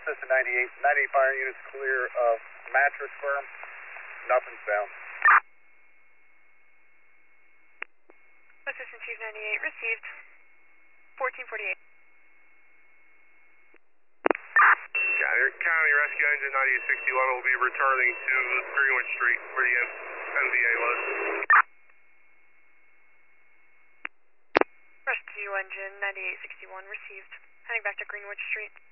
Assistant 98. 98 fire units clear of mattress firm. Nothing's found. Assistant Chief 98 received. 1448. County Rescue Engine 9861 will be returning to Greenwich Street where the NVA was. Rescue Engine 9861 received. Heading back to Greenwich Street.